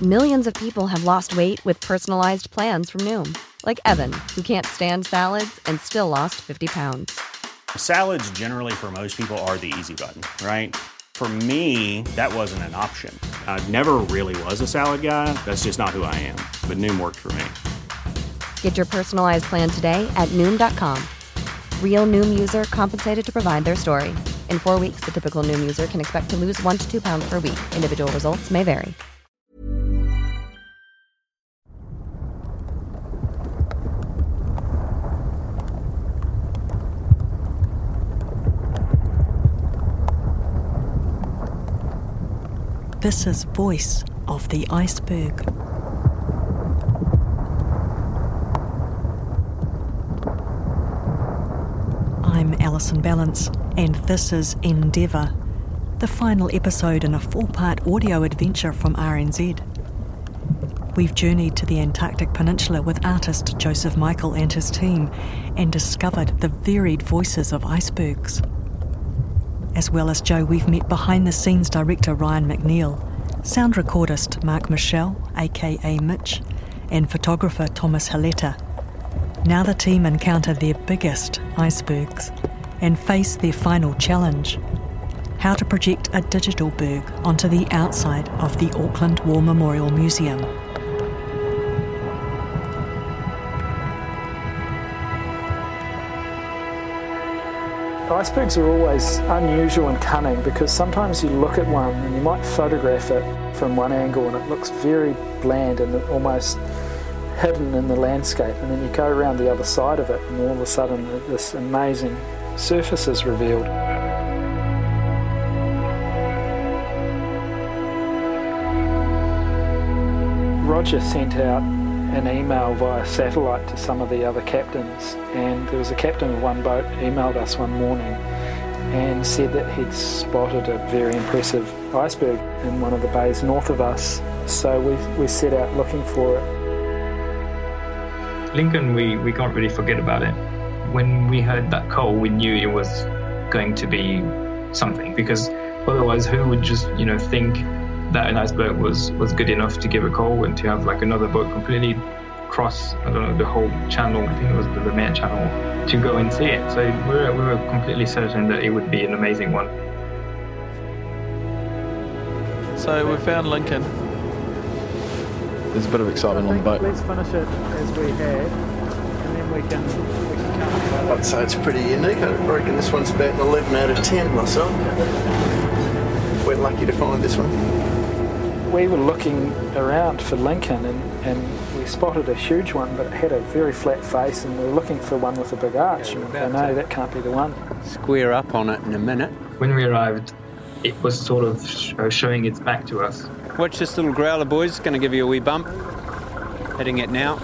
Millions of people have lost weight with personalized plans from Noom. Like Evan, who can't stand salads and still lost 50 pounds. Salads generally for most people are the easy button, right? For me, that wasn't an option. I never really was a salad guy. That's just not who I am. But Noom worked for me. Get your personalized plan today at Noom.com. Real Noom user compensated to provide their story. In 4 weeks, the typical Noom user can expect to lose 1 to 2 pounds per week. Individual results may vary. This is Voice of the Iceberg. I'm Alison Ballance, and this is Endeavour, the final episode in a 4-part audio adventure from RNZ. We've journeyed to the Antarctic Peninsula with artist Joseph Michael and his team and discovered the varied voices of icebergs. As well as Joe, we've met behind-the-scenes director Ryan McNeil, sound recordist Mark Michelle, aka Mitch, and photographer Thomas Haleta. Now the team encounter their biggest icebergs and face their final challenge: how to project a digital berg onto the outside of the Auckland War Memorial Museum. Icebergs are always unusual and cunning because sometimes you look at one and you might photograph it from one angle and it looks very bland and almost hidden in the landscape, and then you go around the other side of it and all of a sudden this amazing surface is revealed. Roger sent out an email via satellite to some of the other captains, and there was a captain of one boat emailed us one morning and said that he'd spotted a very impressive iceberg in one of the bays north of us, so we set out looking for it. Lincoln, we can't really forget about it. When we heard that call, we knew it was going to be something, because otherwise who would just think that an iceberg was good enough to give a call and to have like another boat completely cross, the whole channel, I think it was the Vermeer Channel, to go and see it. So we were completely certain that it would be an amazing one. So we found Lincoln. There's a bit of excitement on the boat. Let's finish it as we had, and then we can come. I'd say it's pretty unique. I reckon this one's about an 11 out of 10 myself. We're lucky to find this one. We were looking around for Lincoln and we spotted a huge one, but it had a very flat face, and we were looking for one with a big arch. And we go, no, that can't be the one. Square up on it in a minute. When we arrived, it was sort of showing its back to us. Watch this little growler, boys. It's going to give you a wee bump. Hitting it now.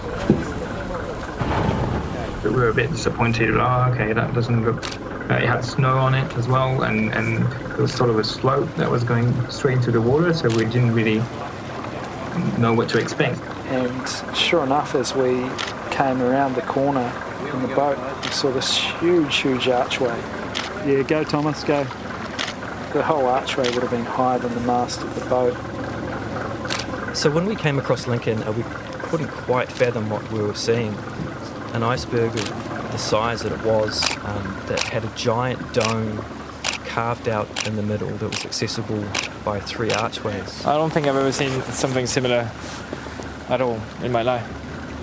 We were a bit disappointed. Okay, that doesn't look... it had snow on it as well, and it was sort of a slope that was going straight into the water, so we didn't really know what to expect. And sure enough, as we came around the corner in the boat, we saw this huge archway. Yeah, go Thomas, go. The whole archway would have been higher than the mast of the boat. So when we came across Lincoln, we couldn't quite fathom what we were seeing. An iceberg of the size that it was, that had a giant dome carved out in the middle that was accessible by 3 archways. I don't think I've ever seen something similar at all in my life.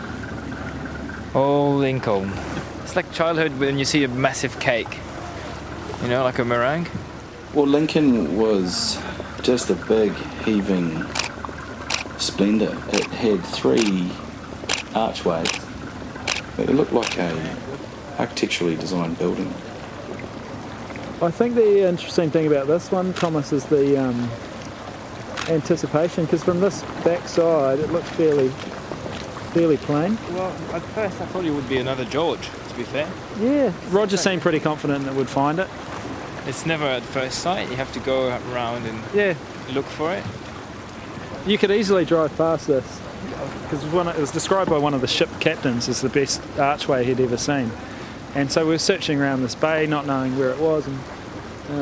Oh, Lincoln. It's like childhood when you see a massive cake, like a meringue. Well, Lincoln was just a big, heaving splendour. It had 3 archways. It looked like a architecturally designed building. I think the interesting thing about this one, Thomas, is the anticipation, because from this back side it looks fairly plain. Well, at first I thought it would be another George, to be fair. Yeah, Roger seemed pretty confident that we'd find it. It's never at first sight. You have to go around and look for it. You could easily drive past this, because it was described by one of the ship captains as the best archway he'd ever seen. And so we were searching around this bay, not knowing where it was, and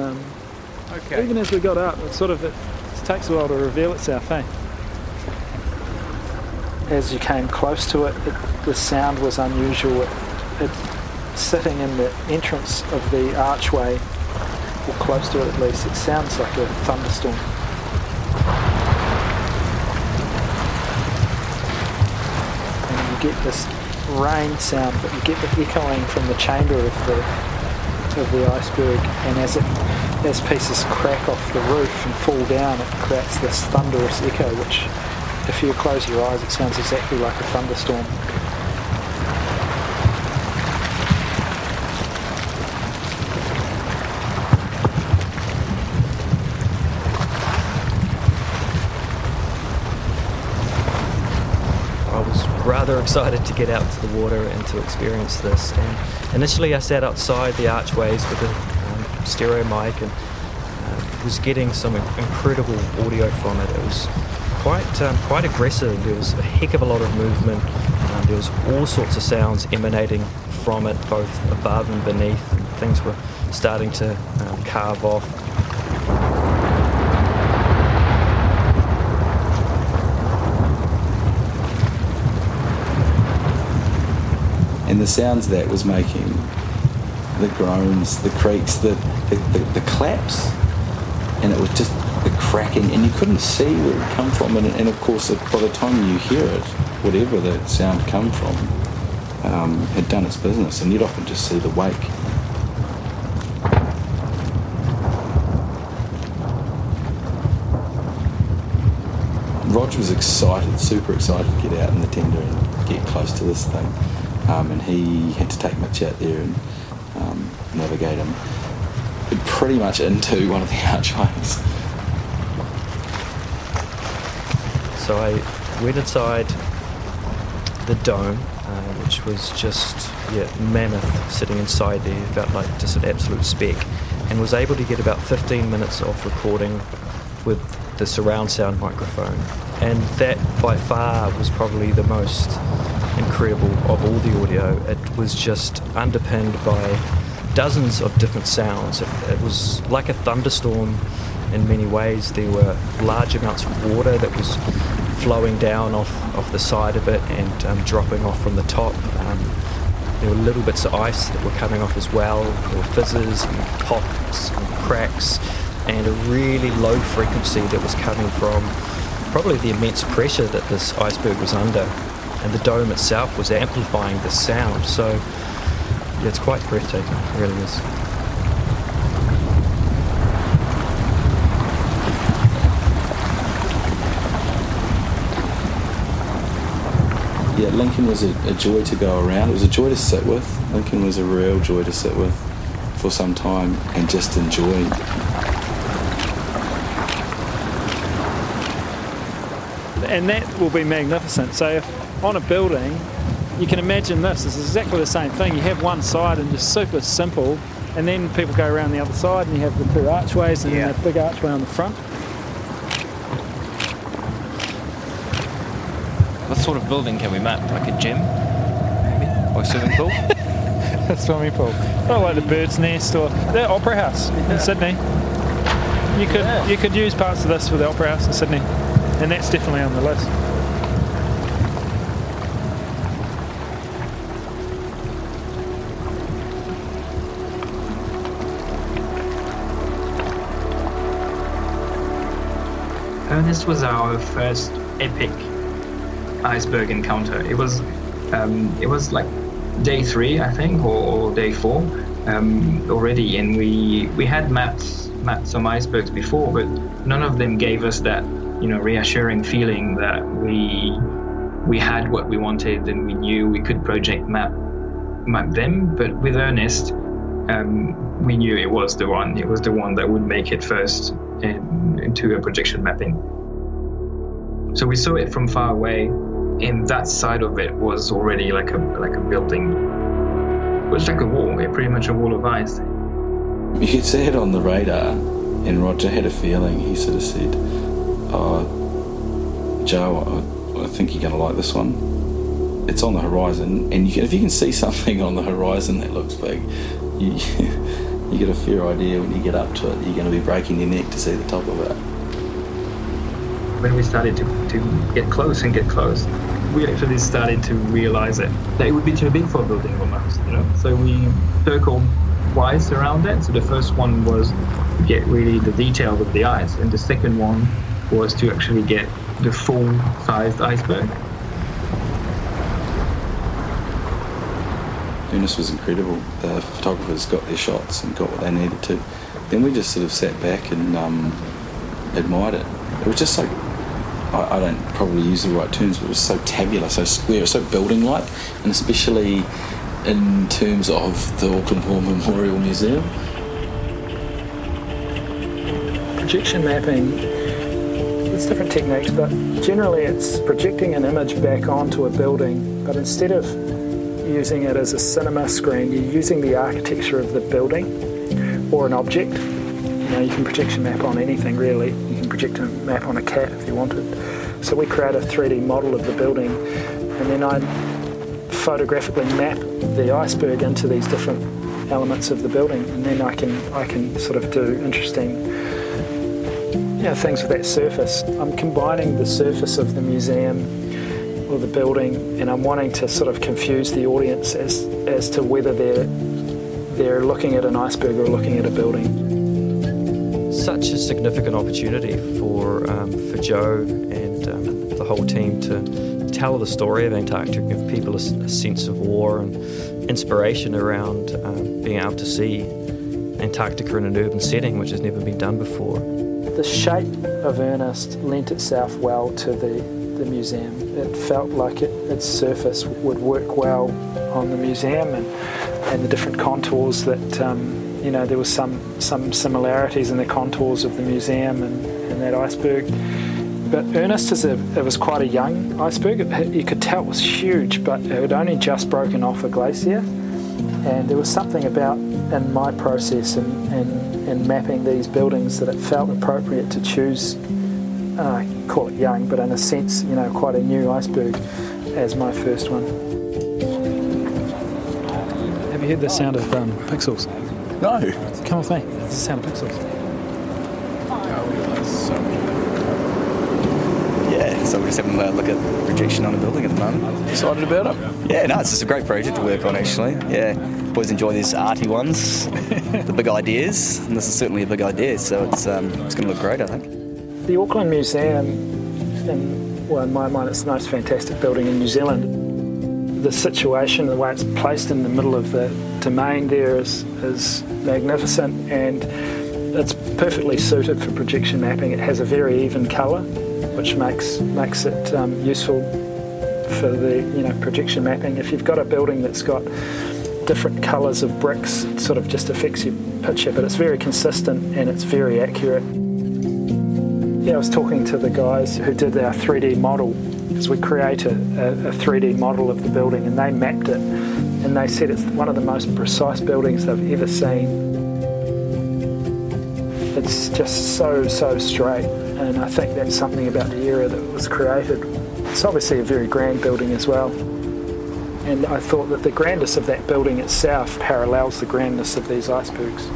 even as we got up, it takes a while to reveal itself, eh? as you came close to it, the sound was unusual. It sitting in the entrance of the archway, or close to it at least, it sounds like a thunderstorm. And you get this rain sound, but you get the echoing from the chamber of the iceberg, and as pieces crack off the roof and fall down, it creates this thunderous echo, which, if you close your eyes, it sounds exactly like a thunderstorm. Rather excited to get out to the water and to experience this. And initially I sat outside the archways with a stereo mic and was getting some incredible audio from it. It was quite aggressive. There was a heck of a lot of movement. There was all sorts of sounds emanating from it, both above and beneath. And things were starting to carve off. And the sounds that was making, the groans, the creaks, the claps, and it was just the cracking, and you couldn't see where it come from. And of course, by the time you hear it, whatever that sound come from had done its business, and you'd often just see the wake. Roger was excited, super excited to get out in the tender and get close to this thing. And he had to take Mitch out there and navigate him pretty much into one of the archways. So I went inside the dome, which was just mammoth sitting inside there. It felt like just an absolute speck, and was able to get about 15 minutes of recording with the surround sound microphone. And that by far was probably the most incredible of all the audio. It was just underpinned by dozens of different sounds. It was like a thunderstorm in many ways. There were large amounts of water that was flowing down off the side of it and dropping off from the top. There were little bits of ice that were coming off as well. There were fizzes and pops and cracks, and a really low frequency that was coming from probably the immense pressure that this iceberg was under. And the dome itself was amplifying the sound, so yeah, it's quite breathtaking, it really is. Yeah, Lincoln was a joy to go around. It was a joy to sit with. Lincoln was a real joy to sit with for some time and just enjoy. And that will be magnificent. So on a building, you can imagine this is exactly the same thing. You have one side and just super simple, and then people go around the other side and you have the two archways and then a big archway on the front. What sort of building can we map? Like a gym? Maybe? Or a swimming pool? A swimming pool. Or like the Bird's Nest or the Opera House in Sydney. You could use parts of this for the Opera House in Sydney, and that's definitely on the list. This was our first epic iceberg encounter. It was like day 3, I think, or day 4 already, and we had mapped some icebergs before, but none of them gave us that reassuring feeling that we had what we wanted and we knew we could project map them. But with Ernest, we knew it was the one. It was the one that would make it first into a projection mapping. So we saw it from far away, and that side of it was already like a building. It was like a wall, pretty much a wall of ice. You could see it on the radar, and Roger had a feeling. He sort of said, Joe, I think you're going to like this one. It's on the horizon, and if you can see something on the horizon that looks big, you get a fair idea when you get up to it. You're going to be breaking your neck to see the top of it. When we started to get close, we actually started to realize that it would be too big for a building almost, So we circled twice around it. So the first one was to get really the details of the ice, and the second one was to actually get the full-sized iceberg. Ernest was incredible. The photographers got their shots and got what they needed to. Then we just sort of sat back and admired it. It was just so, I don't probably use the right terms, but it was so tabular, so square, so building-like, and especially in terms of the Auckland War Memorial Museum. Projection mapping, there's different techniques, but generally it's projecting an image back onto a building, but instead of using it as a cinema screen, you're using the architecture of the building or an object. You can projection map on anything really. You can project a map on a cat if you wanted. So we create a 3D model of the building, and then I photographically map the iceberg into these different elements of the building, and then I can sort of do interesting things with that surface. I'm combining the surface of the museum or the building, and I'm wanting to sort of confuse the audience as to whether they're looking at an iceberg or looking at a building. Such a significant opportunity for Joe and the whole team to tell the story of Antarctica, give people a sense of awe and inspiration around being able to see Antarctica in an urban setting, which has never been done before. The shape of Ernest lent itself well to the museum. It felt like its surface would work well on the museum, and the different contours that there was some similarities in the contours of the museum and that iceberg. But Ernest it was quite a young iceberg. You could tell it was huge, but it had only just broken off a glacier, and there was something about in my process in mapping these buildings that it felt appropriate to choose, call it young, but in a sense, quite a new iceberg as my first one. Have you heard the sound of pixels? No. Come with me. It's the sound of pixels. So we're just having a look at projection on a building at the moment. Excited about it? Yeah, no, it's just a great project to work on actually. Yeah, always enjoy these arty ones, the big ideas, and this is certainly a big idea, so it's going to look great, I think. The Auckland Museum, in my mind, it's the most fantastic building in New Zealand. The situation, the way it's placed in the middle of the domain there is magnificent, and it's perfectly suited for projection mapping. It has a very even colour, which makes it useful for the projection mapping. If you've got a building that's got different colours of bricks, it sort of just affects your picture, but it's very consistent and it's very accurate. I was talking to the guys who did our 3D model, because we create a 3D model of the building, and they mapped it, and they said it's one of the most precise buildings they've ever seen. It's just so straight, and I think that's something about the era that was created. It's obviously a very grand building as well, and I thought that the grandness of that building itself parallels the grandness of these icebergs.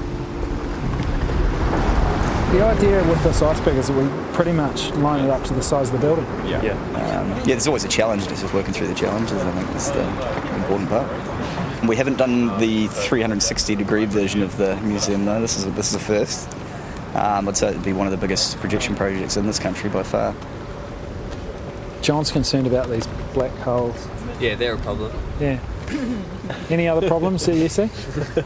The idea with this iceberg is that we pretty much line it up to the size of the building. There's always a challenge, just working through the challenges. I think that's the important part. We haven't done the 360-degree version of the museum though. This is a first. I'd say it'd be one of the biggest projection projects in this country by far. John's concerned about these black holes. Yeah, they're a problem. Yeah. Any other problems that you see?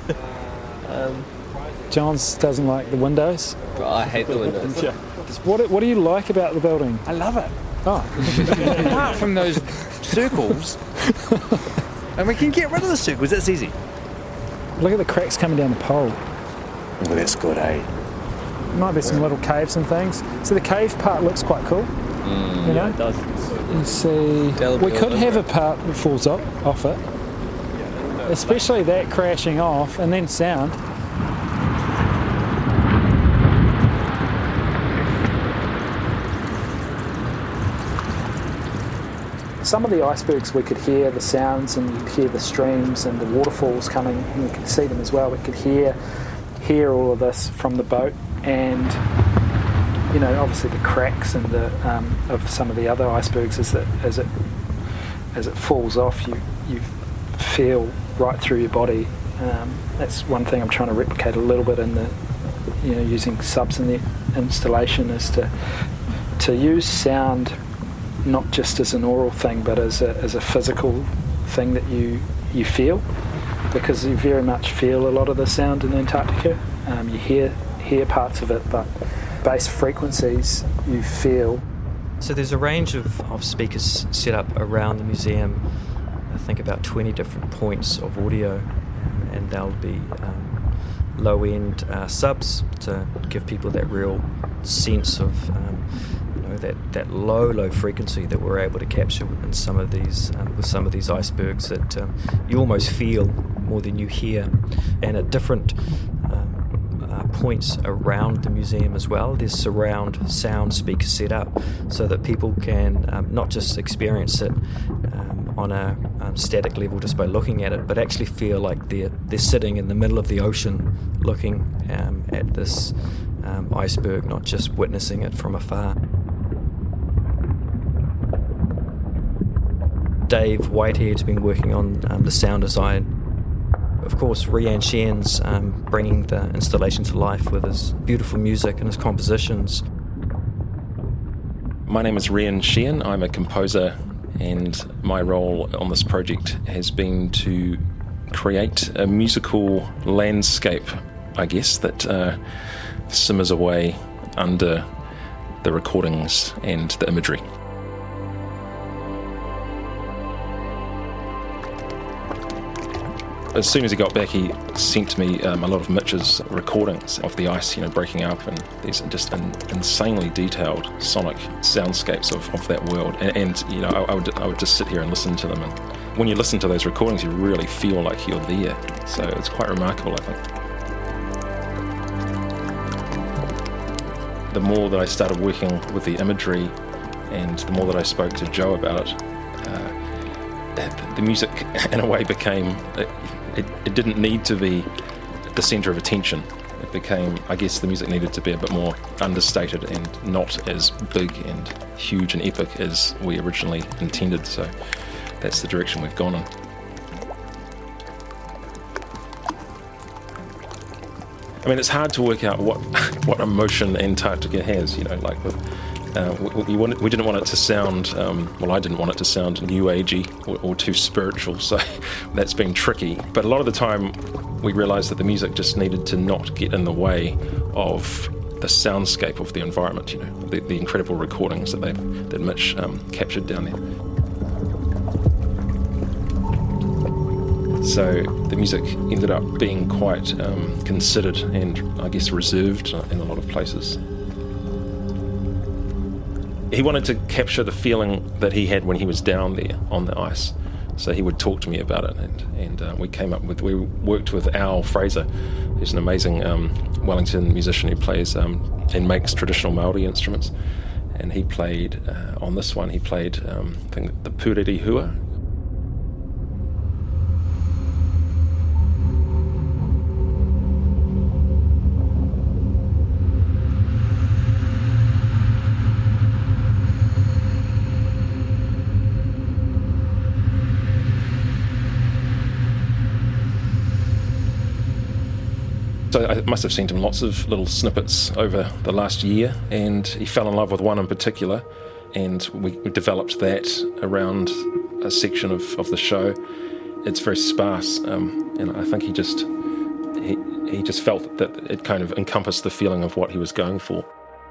Johns doesn't like the windows. I hate the windows. Yeah. What do you like about the building? I love it. Oh. Apart from those circles, and we can get rid of the circles, that's easy. Look at the cracks coming down the pole. Well, that's good, eh? Might be some little caves and things. So the cave part looks quite cool. Yeah, it does. You see, we could have a part that falls off it, especially that crashing off and then sound. Some of the icebergs we could hear the sounds, and you could hear the streams and the waterfalls coming, and you could see them as well. We could hear all of this from the boat, and obviously the cracks and the of some of the other icebergs as it as it falls off, you feel right through your body. That's one thing I'm trying to replicate a little bit in the, using subs in the installation, is to use sound not just as an oral thing, but as a physical thing that you feel, because you very much feel a lot of the sound in Antarctica. You hear parts of it, but bass frequencies you feel. So there's a range of speakers set up around the museum. I think about 20 different points of audio, and they'll be low-end subs to give people that real sense of that low frequency that we're able to capture in some of these with some of these icebergs that you almost feel more than you hear. And at different points around the museum as well, there's surround sound speakers set up so that people can not just experience it on a static level just by looking at it, but actually feel like they're sitting in the middle of the ocean looking at this iceberg, not just witnessing it from afar. Dave Whitehead's been working on the sound design. Of course, Rian Shen's bringing the installation to life with his beautiful music and his compositions. My name is Rian Shen. I'm a composer, and my role on this project has been to create a musical landscape, I guess, that simmers away under the recordings and the imagery. As soon as he got back, he sent me a lot of Mitch's recordings of the ice, breaking up, and these just insanely detailed sonic soundscapes of that world. And I would just sit here and listen to them. And when you listen to those recordings, you really feel like you're there. So it's quite remarkable, I think. The more that I started working with the imagery, and the more that I spoke to Joe about it, the music, in a way, became... It didn't need to be the centre of attention. It became, I guess, the music needed to be a bit more understated and not as big and huge and epic as we originally intended. So that's the direction we've gone in. I mean, it's hard to work out what emotion Antarctica has, we didn't want it to sound, I didn't want it to sound new agey or too spiritual, so that's been tricky. But a lot of the time we realised that the music just needed to not get in the way of the soundscape of the environment, the incredible recordings that Mitch captured down there. So the music ended up being quite considered and, I guess, reserved in a lot of places. He wanted to capture the feeling that he had when he was down there on the ice. So he would talk to me about it, and we worked with Al Fraser, who's an amazing Wellington musician who plays and makes traditional Māori instruments. And he played, on this one, I think, the Pureri Hua. So I must have sent him lots of little snippets over the last year, and he fell in love with one in particular, and we developed that around a section of the show. It's very sparse, and I think he just felt that it kind of encompassed the feeling of what he was going for.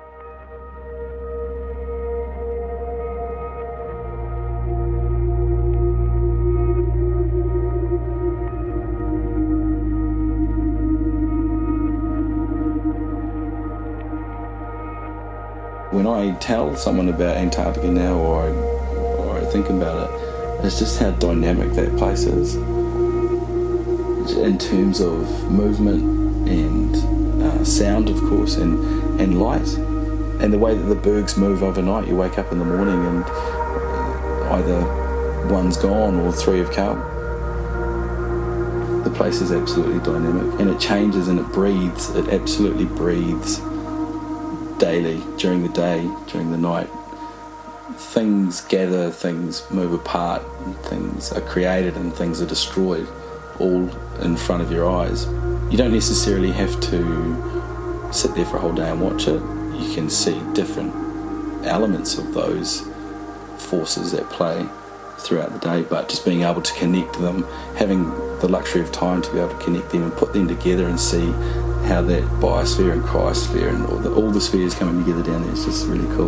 When I tell someone about Antarctica now, or I think about it, it's just how dynamic that place is in terms of movement and sound, of course, and light, and the way that the bergs move overnight. You wake up in the morning and either one's gone or three have come. The place is absolutely dynamic, and it changes and it breathes. It absolutely breathes daily, during the day, during the night. things gather, things move apart, and things are created and things are destroyed, all in front of your eyes. You don't necessarily have to sit there for a whole day and watch it. You can see different elements of those forces at play throughout the day, but just being able to connect them, having the luxury of time to be able to connect them and put them together and see how that biosphere and cryosphere and all the spheres coming together down there is just really cool.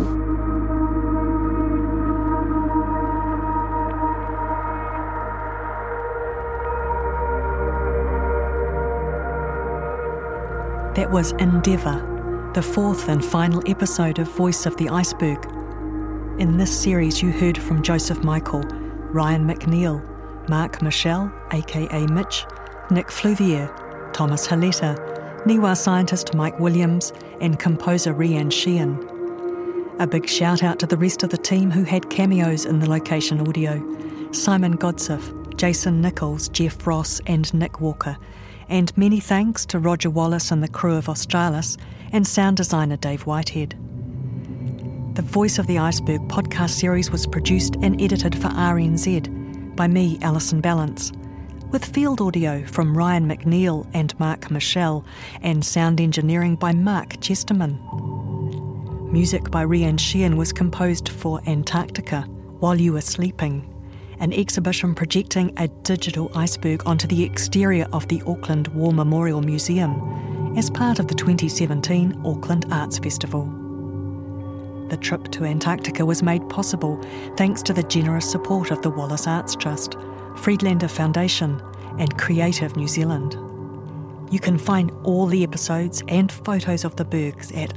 That was Endeavour, the fourth and final episode of Voice of the Iceberg. In this series you heard from Joseph Michael, Ryan McNeil, Mark Michel, aka Mitch, Nick Fluvier, Thomas Haleta, Niwa scientist Mike Williams and composer Rian Sheehan. A big shout out to the rest of the team who had cameos in the location audio: Simon Godsiff, Jason Nichols, Jeff Ross and Nick Walker, and many thanks to Roger Wallace and the crew of Australis and sound designer Dave Whitehead. The Voice of the Iceberg podcast series was produced and edited for RNZ by me, Alison Ballance, with field audio from Ryan McNeil and Mark Michel and sound engineering by Mark Chesterman. Music by Rian Sheehan was composed for Antarctica, While You Were Sleeping, an exhibition projecting a digital iceberg onto the exterior of the Auckland War Memorial Museum as part of the 2017 Auckland Arts Festival. The trip to Antarctica was made possible thanks to the generous support of the Wallace Arts Trust, Friedlander Foundation and Creative New Zealand. You can find all the episodes and photos of the bergs at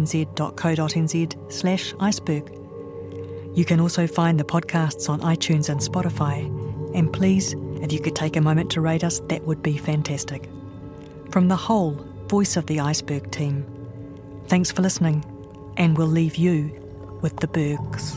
rnz.co.nz/iceberg. You can also find the podcasts on iTunes and Spotify. And please, if you could take a moment to rate us, that would be fantastic. From the whole Voice of the Iceberg team, thanks for listening, and we'll leave you with the bergs.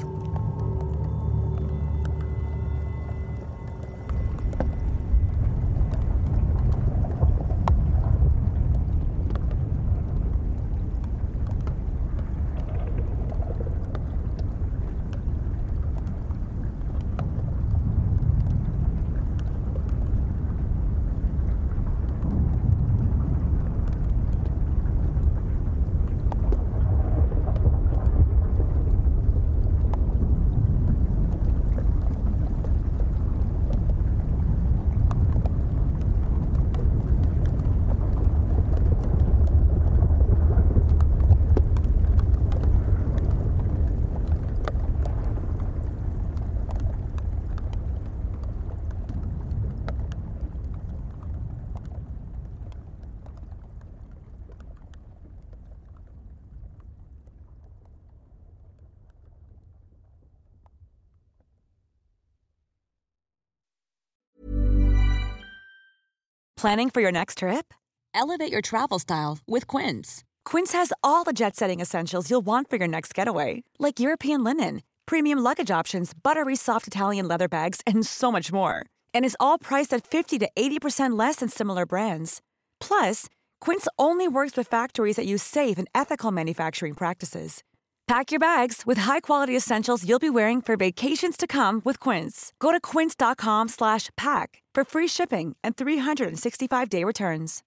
Planning for your next trip? Elevate your travel style with Quince. Quince has all the jet-setting essentials you'll want for your next getaway, like European linen, premium luggage options, buttery soft Italian leather bags, and so much more. And is all priced at 50 to 80% less than similar brands. Plus, Quince only works with factories that use safe and ethical manufacturing practices. Pack your bags with high-quality essentials you'll be wearing for vacations to come with Quince. Go to quince.com/pack for free shipping and 365-day returns.